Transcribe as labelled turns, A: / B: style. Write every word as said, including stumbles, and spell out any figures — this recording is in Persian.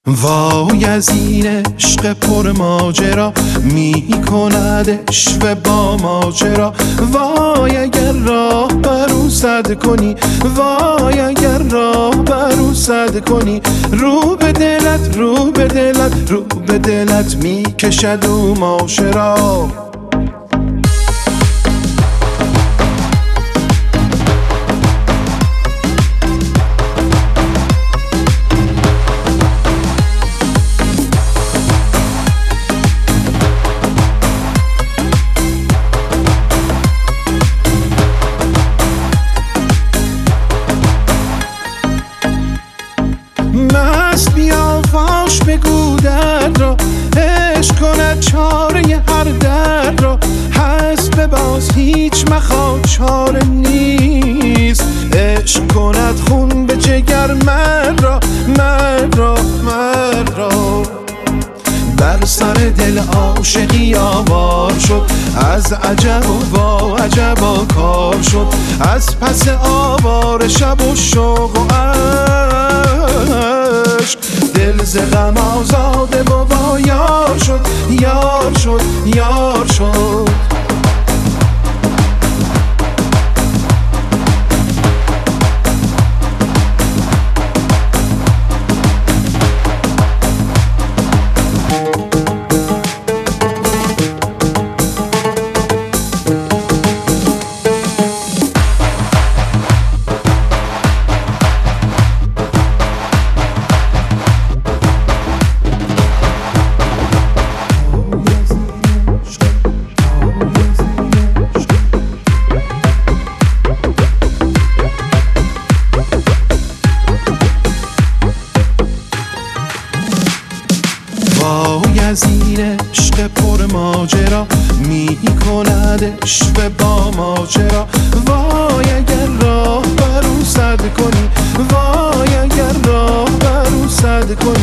A: وای از این عشق پر ماجرا می کند عشق با ماجرا. وای اگر راه بر او سد کنی، وای اگر راه بر او سد کنی. رو به دلت رو به دلت رو به دلت می کشد او ماجرا. مست بیا فاش بگو درد را، عشق کند چاره هر درد را. هست بباز هیچ مخواه چاره نیست، عشق کند خون به جگر مرد را مرد را مرد را. بر سر دل عاشقی آوار شد، از عجب و با عجب کار شد. از پس آوار شب و شوق و عشق، دل ز غم آزاده و با یار شد یار شد یار شد. وای از این عشق پر ماجرا می کند عشق با ماجرا. وای اگر راه بر او سد کنی، وای اگر راه بر او سد کنی.